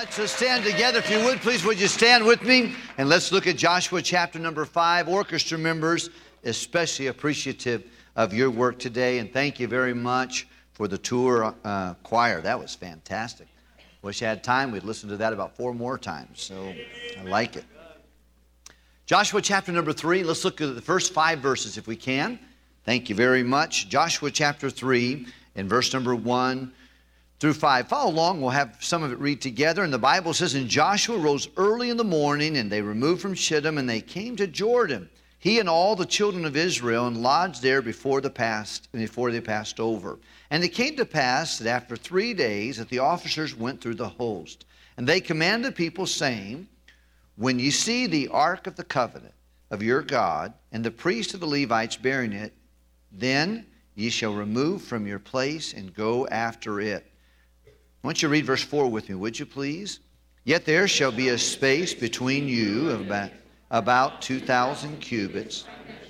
much. Let's stand together. If you would, please, would you stand with me? And let's look at Joshua chapter number 5. Orchestra members, especially appreciative of your work today. And thank you very much for the tour choir. That was fantastic. Wish I had time. We'd listen to that about 4 more times. So I like it. Joshua chapter number 3. Let's look at the first 5 verses if we can. Thank you very much. Joshua chapter 3 and verse number 1 through 5. Follow along. We'll have some of it read together. And the Bible says, And Joshua rose early in the morning, and they removed from Shittim, and they came to Jordan, he and all the children of Israel, and lodged there before they passed over. And it came to pass that after 3 days that the officers went through the host. And they commanded the people, saying, When ye see the ark of the covenant of your God, and the priests of the Levites bearing it, then ye shall remove from your place and go after it. I want you to read verse 4 with me, would you please? Yet there shall be a space between you of about 2,000 cubits.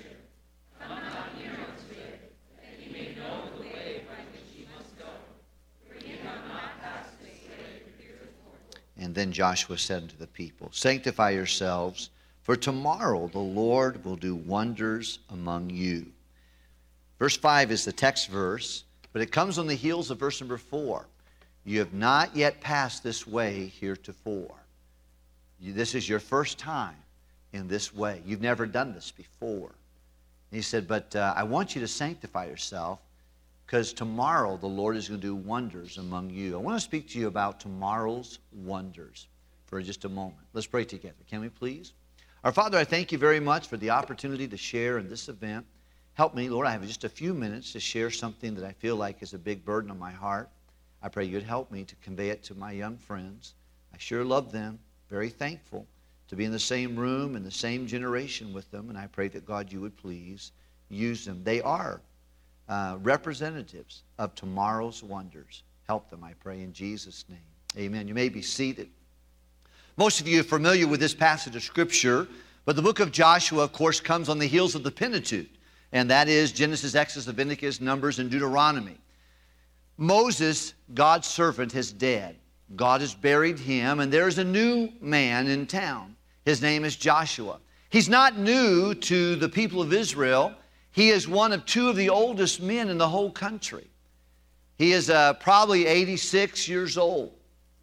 And then Joshua said unto the people, Sanctify yourselves, for tomorrow the Lord will do wonders among you. Verse 5 is the text verse, but it comes on the heels of verse number 4. You have not yet passed this way heretofore. This is your first time in this way. You've never done this before. And he said, but I want you to sanctify yourself, because tomorrow the Lord is going to do wonders among you. I want to speak to you about tomorrow's wonders for just a moment. Let's pray together. Can we please? Our Father, I thank you very much for the opportunity to share in this event. Help me, Lord. I have just a few minutes to share something that I feel like is a big burden on my heart. I pray you'd help me to convey it to my young friends. I sure love them. Very thankful to be in the same room, in the same generation with them. And I pray that, God, you would please use them. They are representatives of tomorrow's wonders. Help them, I pray, in Jesus' name. Amen. You may be seated. Most of you are familiar with this passage of Scripture, but the book of Joshua, of course, comes on the heels of the Pentateuch. And that is Genesis, Exodus, Leviticus, Numbers, and Deuteronomy. Moses, God's servant, is dead. God has buried him, and there is a new man in town. His name is Joshua. He's not new to the people of Israel. He is one of 2 of the oldest men in the whole country. He is probably 86 years old,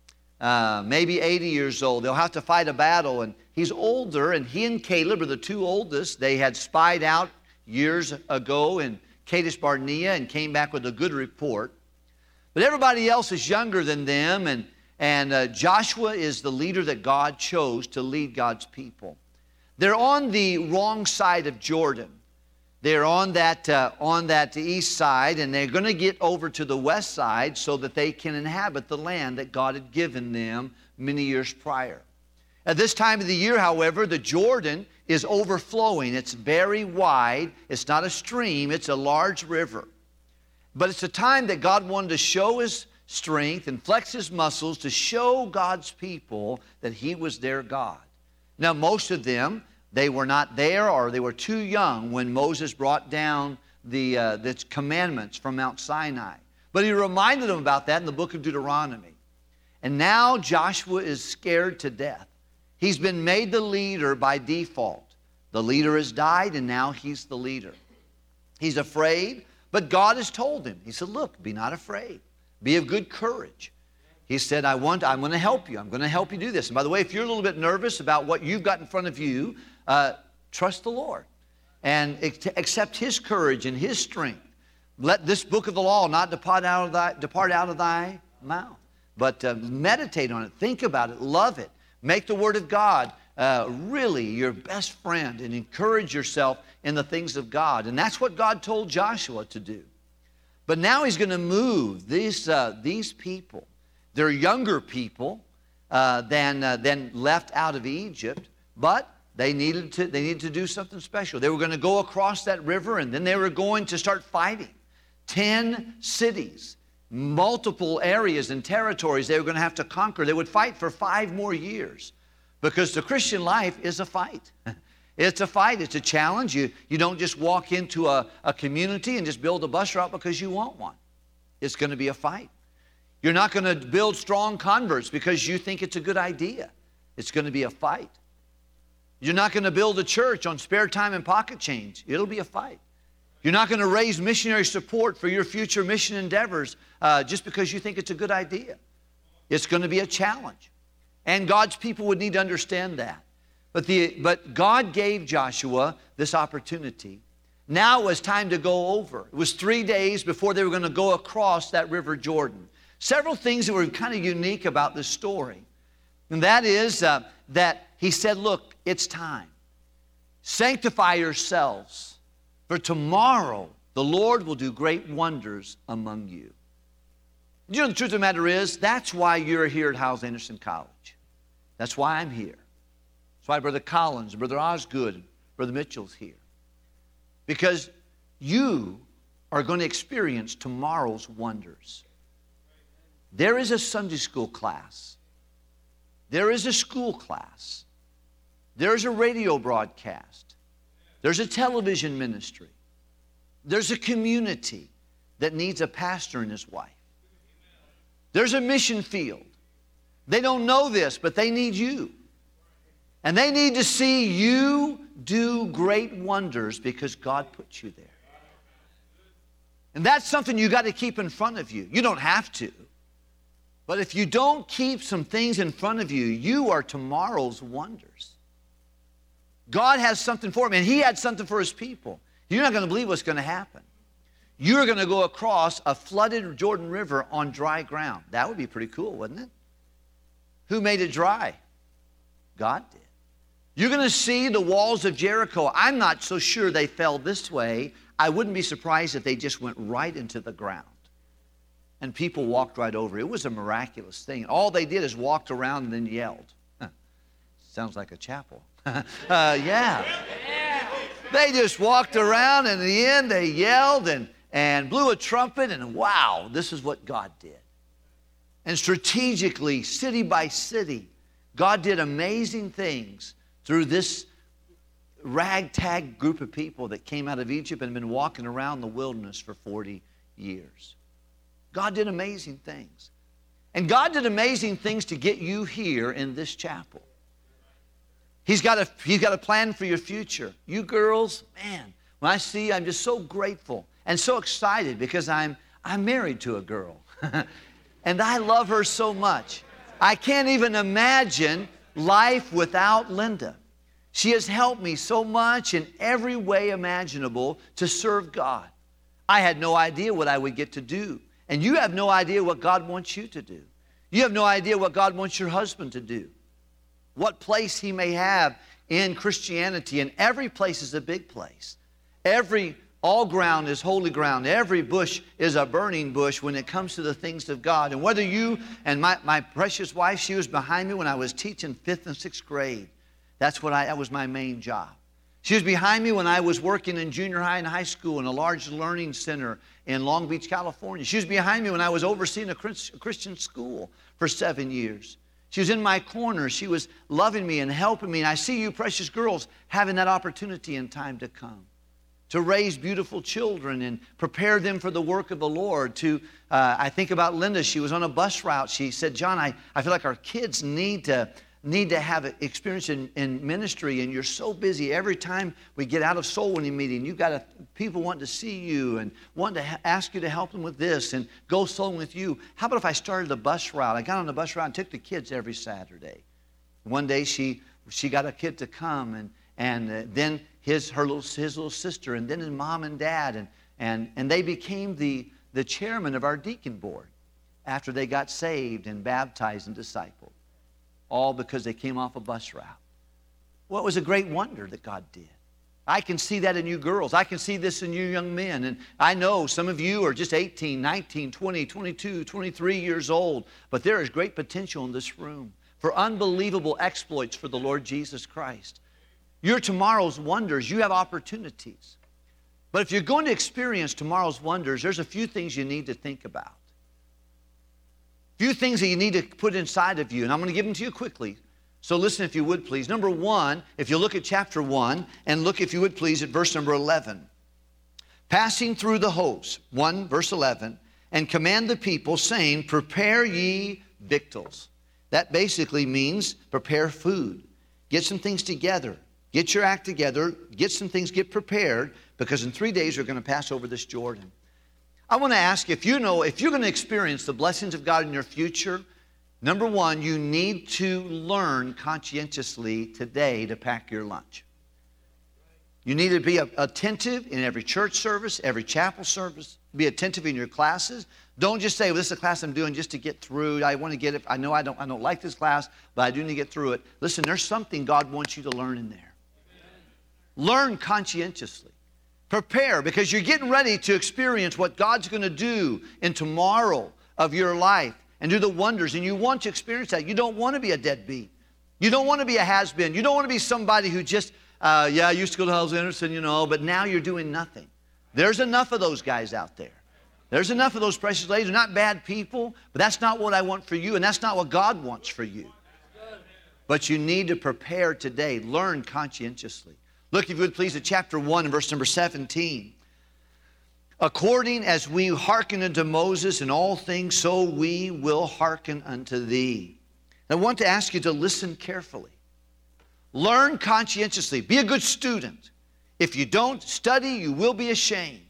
maybe 80 years old. They'll have to fight a battle, and he's older, and he and Caleb are the 2 oldest. They had spied out years ago in Kadesh Barnea and came back with a good report. But everybody else is younger than them, and Joshua is the leader that God chose to lead God's people. They're on the wrong side of Jordan. They're on that east side, and they're going to get over to the west side so that they can inhabit the land that God had given them many years prior. At this time of the year, however, the Jordan is overflowing. It's very wide. It's not a stream. It's a large river. But it's a time that God wanted to show His strength and flex His muscles to show God's people that He was their God. Now, most of them, they were not there, or they were too young when Moses brought down the commandments from Mount Sinai. But He reminded them about that in the book of Deuteronomy. And now Joshua is scared to death. He's been made the leader by default. The leader has died, and now he's the leader. He's afraid, but God has told him. He said, look, be not afraid. Be of good courage. He said, I'm going to help you. I'm going to help you do this. And by the way, if you're a little bit nervous about what you've got in front of you, trust the Lord and accept His courage and His strength. Let this book of the law not depart out of thy mouth, but meditate on it, think about it, love it. Make the Word of God really your best friend, and encourage yourself in the things of God. And that's what God told Joshua to do. But now He's going to move these people. They're younger people than left out of Egypt, but they needed to do something special. They were going to go across that river, and then they were going to start fighting. 10 cities, multiple areas and territories they were going to have to conquer. They would fight for 5 more years, because the Christian life is a fight. It's a fight. It's a challenge. You don't just walk into a community and just build a bus route because you want one. It's going to be a fight. You're not going to build strong converts because you think it's a good idea. It's going to be a fight. You're not going to build a church on spare time and pocket change. It'll be a fight. You're not going to raise missionary support for your future mission endeavors just because you think it's a good idea. It's going to be a challenge. And God's people would need to understand that. But God gave Joshua this opportunity. Now it was time to go over. It was 3 days before they were going to go across that river Jordan. Several things that were kind of unique about this story. And that is that he said, look, it's time. Sanctify yourselves, for tomorrow the Lord will do great wonders among you. You know, the truth of the matter is, that's why you're here at Hyles-Anderson College. That's why I'm here. That's why Brother Collins, Brother Osgood, Brother Mitchell's here. Because you are going to experience tomorrow's wonders. There is a Sunday school class. There is a school class. There's a radio broadcast. There's a television ministry. There's a community that needs a pastor and his wife. There's a mission field. They don't know this, but they need you. And they need to see you do great wonders because God put you there. And that's something you got to keep in front of you. You don't have to. But if you don't keep some things in front of you, you are tomorrow's wonders. God has something for him, and he had something for his people. You're not going to believe what's going to happen. You're going to go across a flooded Jordan River on dry ground. That would be pretty cool, wouldn't it? Who made it dry? God did. You're going to see the walls of Jericho. I'm not so sure they fell this way. I wouldn't be surprised if they just went right into the ground. And people walked right over. It was a miraculous thing. All they did is walked around and then yelled. Sounds like a chapel. Yeah. They just walked around, and in the end they yelled and blew a trumpet, and wow, this is what God did. And strategically, city by city, God did amazing things through this ragtag group of people that came out of Egypt and had been walking around the wilderness for 40 years. God did amazing things. And God did amazing things to get you here in this chapel. He's got a plan for your future. You girls, man, when I see you, I'm just so grateful and so excited because I'm married to a girl. And I love her so much. I can't even imagine life without Linda. She has helped me so much in every way imaginable to serve God. I had no idea what I would get to do. And you have no idea what God wants you to do. You have no idea what God wants your husband to do. What place he may have in Christianity. And every place is a big place. All ground is holy ground. Every bush is a burning bush when it comes to the things of God. And whether you and my precious wife, she was behind me when I was teaching 5th and 6th grade. That was my main job. She was behind me when I was working in junior high and high school in a large learning center in Long Beach, California. She was behind me when I was overseeing a Christian school for 7 years. She was in my corner. She was loving me and helping me. And I see you precious girls having that opportunity in time to come to raise beautiful children and prepare them for the work of the Lord. I think about Linda. She was on a bus route. She said, John, I feel like our kids need to have experience in ministry, and you're so busy. Every time we get out of soul winning meeting, you've got people wanting to see you and wanting to ask you to help them with this and go soul with you. How about if I started a bus route? I got on the bus route and took the kids every Saturday. One day she got a kid to come, and then his little sister, and then his mom and dad, and they became the chairman of our deacon board after they got saved and baptized and discipled. All because they came off a bus route. Well, it was a great wonder that God did. I can see that in you girls. I can see this in you young men. And I know some of you are just 18, 19, 20, 22, 23 years old. But there is great potential in this room for unbelievable exploits for the Lord Jesus Christ. You're tomorrow's wonders. You have opportunities. But if you're going to experience tomorrow's wonders, there's a few things you need to think about. Few things that you need to put inside of you, and I'm going to give them to you quickly. So listen if you would please. Number 1, if you look at chapter 1, and look if you would please at verse number 11. Passing through the host, 1 verse 11, and command the people, saying, prepare ye victuals. That basically means prepare food. Get some things together. Get your act together. Get some things, get prepared, because in 3 days you're going to pass over this Jordan. I want to ask you, if you're going to experience the blessings of God in your future, number one, you need to learn conscientiously today to pack your lunch. You need to be attentive in every church service, every chapel service. Be attentive in your classes. Don't just say, well, this is a class I'm doing just to get through. I want to get it. I know I don't like this class, but I do need to get through it. Listen, there's something God wants you to learn in there. Learn conscientiously. Prepare, because you're getting ready to experience what God's going to do in tomorrow of your life and do the wonders, and you want to experience that. You don't want to be a deadbeat. You don't want to be a has-been. You don't want to be somebody who just, I used to go to Howells Anderson, but now you're doing nothing. There's enough of those guys out there. There's enough of those precious ladies. They're not bad people, but that's not what I want for you, and that's not what God wants for you. But you need to prepare today. Learn conscientiously. Look, if you would please, at chapter 1 and verse number 17. According as we hearken unto Moses in all things, so we will hearken unto thee. I want to ask you to listen carefully. Learn conscientiously. Be a good student. If you don't study, you will be ashamed.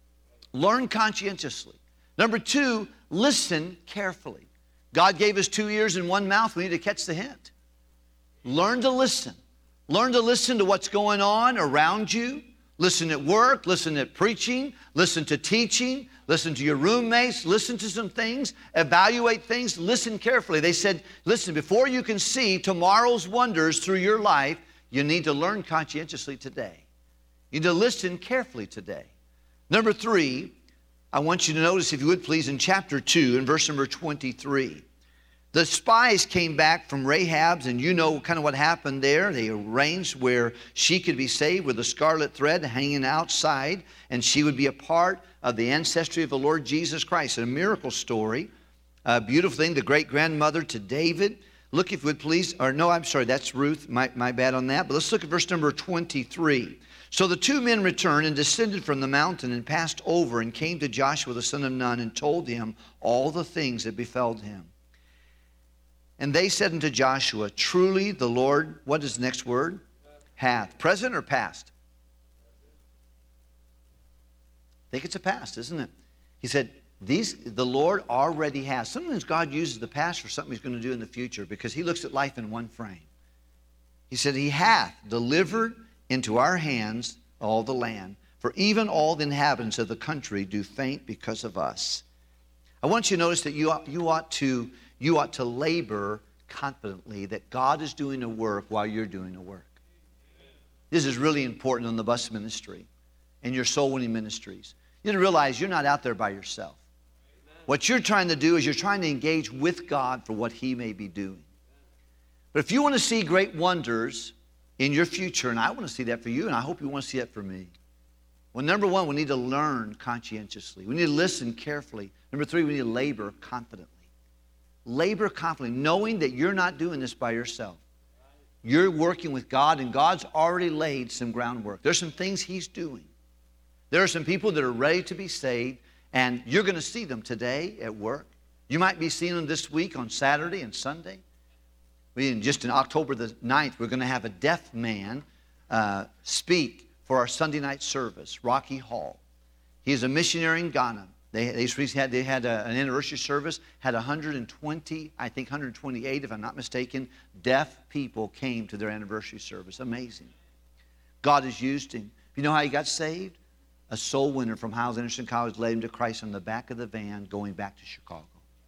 Learn conscientiously. Number 2, listen carefully. God gave us 2 ears and 1 mouth. We need to catch the hint. Learn to listen. Learn to listen to what's going on around you. Listen at work, listen at preaching, listen to teaching, listen to your roommates, listen to some things, evaluate things, listen carefully. They said, listen, before you can see tomorrow's wonders through your life, you need to learn conscientiously today. You need to listen carefully today. Number 3, I want you to notice, if you would please, in chapter 2, in verse number 23. The spies came back from Rahab's, and you know kind of what happened there. They arranged where she could be saved with a scarlet thread hanging outside, and she would be a part of the ancestry of the Lord Jesus Christ. A miracle story, a beautiful thing, the great-grandmother to David. Look, if you would please, or no, I'm sorry, that's Ruth, my bad on that. But let's look at verse number 23. So the 2 men returned and descended from the mountain and passed over and came to Joshua the son of Nun and told him all the things that befell him. And they said unto Joshua, truly the Lord, what is the next word? Hath. Present or past? I think it's a past, isn't it? He said, the Lord already has. Sometimes God uses the past for something He's going to do in the future, because He looks at life in one frame. He said, He hath delivered into our hands all the land, for even all the inhabitants of the country do faint because of us. I want you to notice that you ought to labor confidently that God is doing a work while you're doing a work. This is really important on the bus ministry and your soul winning ministries. You need to realize you're not out there by yourself. What you're trying to do is you're trying to engage with God for what He may be doing. But if you want to see great wonders in your future, and I want to see that for you, and I hope you want to see that for me. Well, number 1, we need to learn conscientiously. We need to listen carefully. Number 3, we need to labor confidently. Labor confidently, knowing that you're not doing this by yourself. You're working with God, and God's already laid some groundwork. There's some things He's doing. There are some people that are ready to be saved, and you're going to see them today at work. You might be seeing them this week on Saturday and Sunday. Just in October the 9th, we're going to have a deaf man speak for our Sunday night service, Rocky Hall. He's a missionary in Ghana. They had an anniversary service, had 120, I think 128, if I'm not mistaken, deaf people came to their anniversary service. Amazing. God has used him. You know how he got saved? A soul winner from Howells Anderson College led him to Christ on the back of the van going back to Chicago.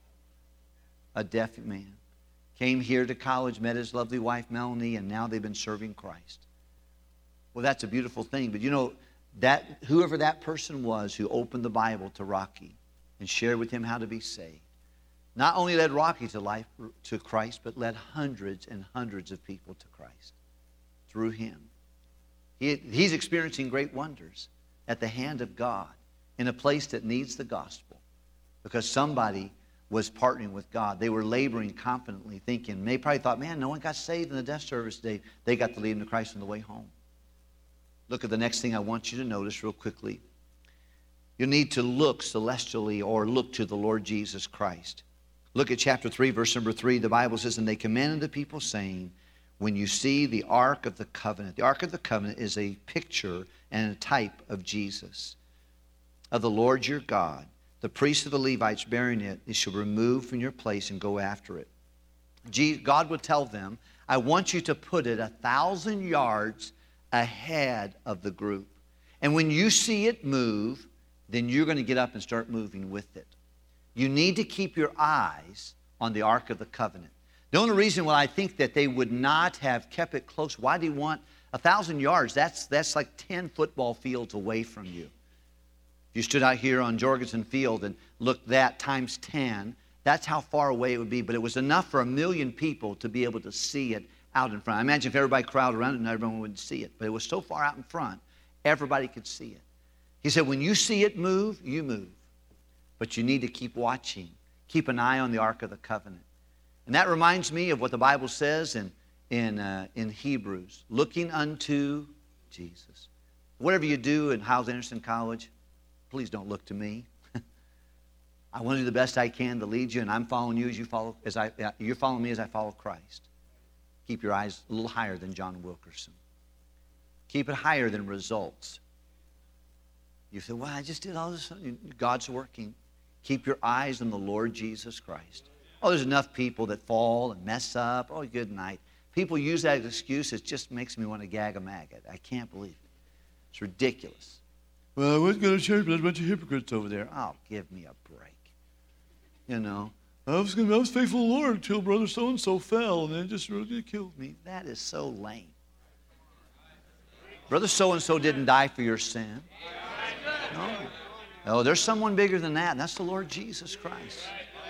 A deaf man. Came here to college, met his lovely wife, Melanie, and now they've been serving Christ. Well, that's a beautiful thing. But you know, whoever that person was who opened the Bible to Rocky and shared with him how to be saved, not only led Rocky to Christ, but led hundreds and hundreds of people to Christ through him. He's experiencing great wonders at the hand of God in a place that needs the gospel, because somebody was partnering with God. They were laboring confidently, thinking, they probably thought, man, no one got saved in the death service today. They got to lead them to Christ on the way home. Look at the next thing I want you to notice real quickly. You need to look celestially or look to the Lord Jesus Christ. Look at chapter 3, verse number 3. The Bible says, and they commanded the people, saying, when you see the Ark of the Covenant. The Ark of the Covenant is a picture and a type of Jesus, of the Lord your God. The priests of the Levites bearing it, you shall remove from your place and go after it. God would tell them, I want you to put it 1,000 yards ahead of the group. And when you see it move, then you're going to get up and start moving with it. You need to keep your eyes on the Ark of the Covenant. The only reason why I think that they would not have kept it close, why do you want 1,000 yards? That's like 10 football fields away from you. If you stood out here on Jorgensen Field and looked that times 10, that's how far away it would be. But it was enough for 1 million people to be able to see it out in front. I imagine if everybody crowded around it, not everyone would see it. But it was so far out in front, everybody could see it. He said, when you see it move, you move. But you need to keep watching. Keep an eye on the Ark of the Covenant. And that reminds me of what the Bible says in Hebrews, looking unto Jesus. Whatever you do in Hyles Anderson College, please don't look to me. I want to do the best I can to lead you, and I'm following you as you follow, you're following me as I follow Christ. Keep your eyes a little higher than John Wilkerson. Keep it higher than results. You say, well, I just did all this. God's working. Keep your eyes on the Lord Jesus Christ. Oh, there's enough people that fall and mess up. Oh, good night. People use that as an excuse. It just makes me want to gag a maggot. I can't believe it. It's ridiculous. Well, I wasn't going to church, but there's a bunch of hypocrites over there. Oh, give me a break. You know, I was faithful to the Lord until brother so-and-so fell, and then just really killed me. That is so lame. Brother so-and-so didn't die for your sin. No. No, there's someone bigger than that, and that's the Lord Jesus Christ.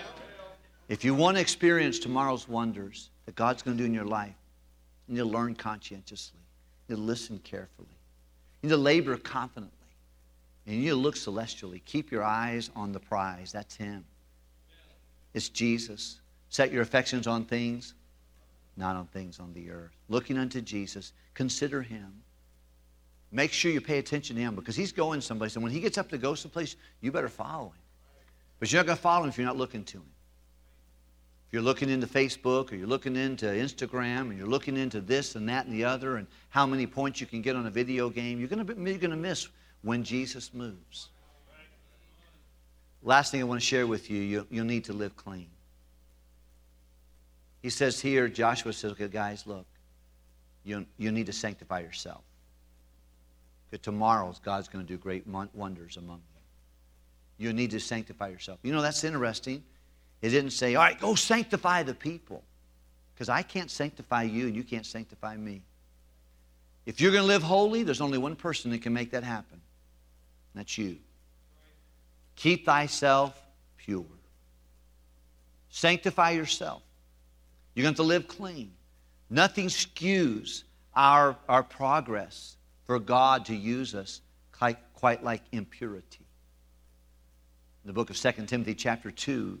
If you want to experience tomorrow's wonders that God's going to do in your life, you need to learn conscientiously. You need to listen carefully. You need to labor confidently. And you need to look celestially. Keep your eyes on the prize. That's Him. It's Jesus. Set your affections on things, not on things on the earth. Looking unto Jesus. Consider Him. Make sure you pay attention to Him because He's going someplace. And when He gets up to go someplace, you better follow Him. But you're not going to follow Him if you're not looking to Him. If you're looking into Facebook or you're looking into Instagram and you're looking into this and that and the other and how many points you can get on a video game, you're going to miss when Jesus moves. Last thing I want to share with you, you'll need to live clean. He says here, Joshua says, okay, guys, look, you need to sanctify yourself. Because tomorrow God's going to do great wonders among you. You need to sanctify yourself. You know, that's interesting. It didn't say, all right, go sanctify the people. Because I can't sanctify you and you can't sanctify me. If you're going to live holy, there's only one person that can make that happen. And that's you. Keep thyself pure. Sanctify yourself. You're going to have to live clean. Nothing skews our progress for God to use us quite like impurity. In the book of 2 Timothy chapter 2,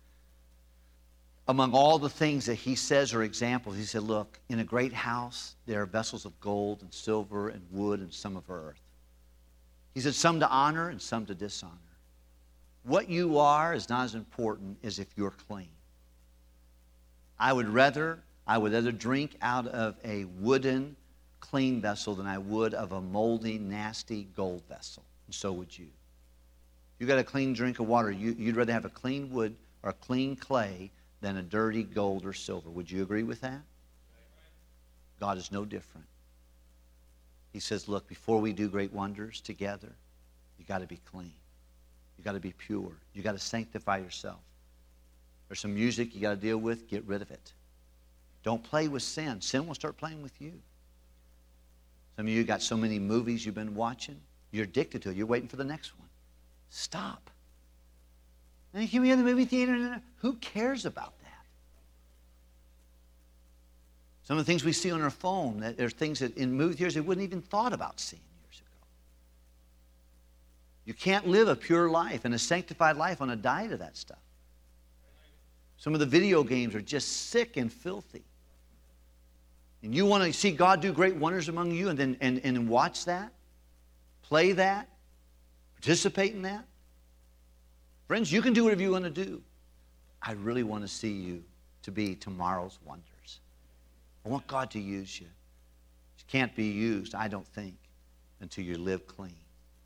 among all the things that he says are examples, he said, look, in a great house there are vessels of gold and silver and wood and some of earth. He said some to honor and some to dishonor. What you are is not as important as if you're clean. I would rather drink out of a wooden, clean vessel than I would of a moldy, nasty gold vessel. And so would you. You got a clean drink of water. You'd rather have a clean wood or a clean clay than a dirty gold or silver. Would you agree with that? God is no different. He says, look, before we do great wonders together, you got to be clean. You got to be pure. You got to sanctify yourself. There's some music you got to deal with. Get rid of it. Don't play with sin. Sin will start playing with you. Some of you got so many movies you've been watching. You're addicted to it. You're waiting for the next one. Stop. And here we have the movie theater. Who cares about that? Some of the things we see on our phone, there's things that in movie theaters they wouldn't even thought about seeing years ago. You can't live a pure life and a sanctified life on a diet of that stuff. Some of the video games are just sick and filthy. And you want to see God do great wonders among you and then watch that? Play that? Participate in that. Friends, you can do whatever you want to do. I really want to see you to be tomorrow's wonders. I want God to use you. You can't be used, I don't think, until you live clean.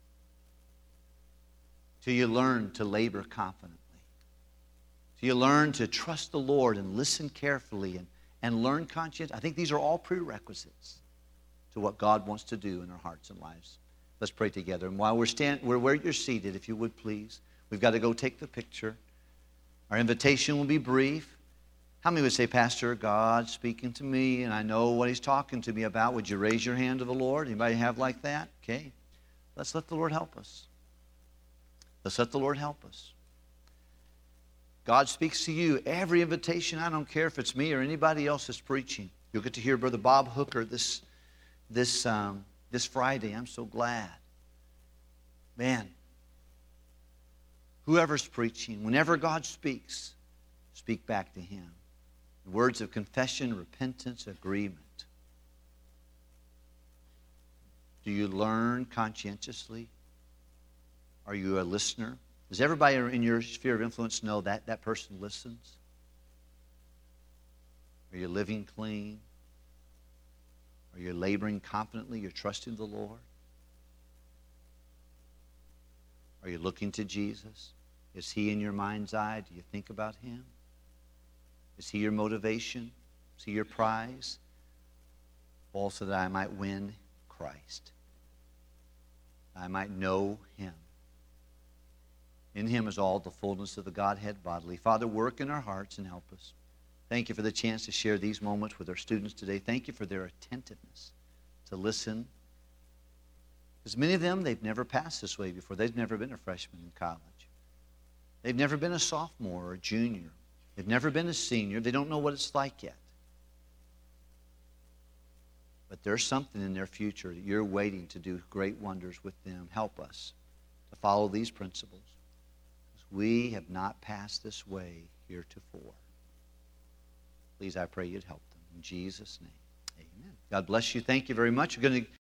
Till you learn to labor confidently. Till you learn to trust the Lord and listen carefully and learn conscience. I think these are all prerequisites to what God wants to do in our hearts and lives. Let's pray together. And while we're where you're seated, if you would please, we've got to go take the picture. Our invitation will be brief. How many would say, Pastor, God's speaking to me, and I know what He's talking to me about? Would you raise your hand to the Lord? Anybody have like that? Okay. Let's let the Lord help us. Let's let the Lord help us. God speaks to you. Every invitation, I don't care if it's me or anybody else is preaching. You'll get to hear Brother Bob Hooker this Friday. I'm so glad. Man, whoever's preaching, whenever God speaks, speak back to Him. Words of confession, repentance, agreement. Do you learn conscientiously? Are you a listener? Does everybody in your sphere of influence know that that person listens? Are you living clean? Are you laboring confidently? You're trusting the Lord? Are you looking to Jesus? Is He in your mind's eye? Do you think about Him? Is He your motivation? Is He your prize? All so that I might win Christ. I might know Him. In Him is all the fullness of the Godhead bodily. Father, work in our hearts and help us. Thank you for the chance to share these moments with our students today. Thank you for their attentiveness to listen. Because many of them, they've never passed this way before. They've never been a freshman in college. They've never been a sophomore or a junior. They've never been a senior. They don't know what it's like yet. But there's something in their future that you're waiting to do great wonders with them. Help us to follow these principles. We have not passed this way heretofore. Please, I pray you'd help them. In Jesus' name, amen. God bless you. Thank you very much. We're going to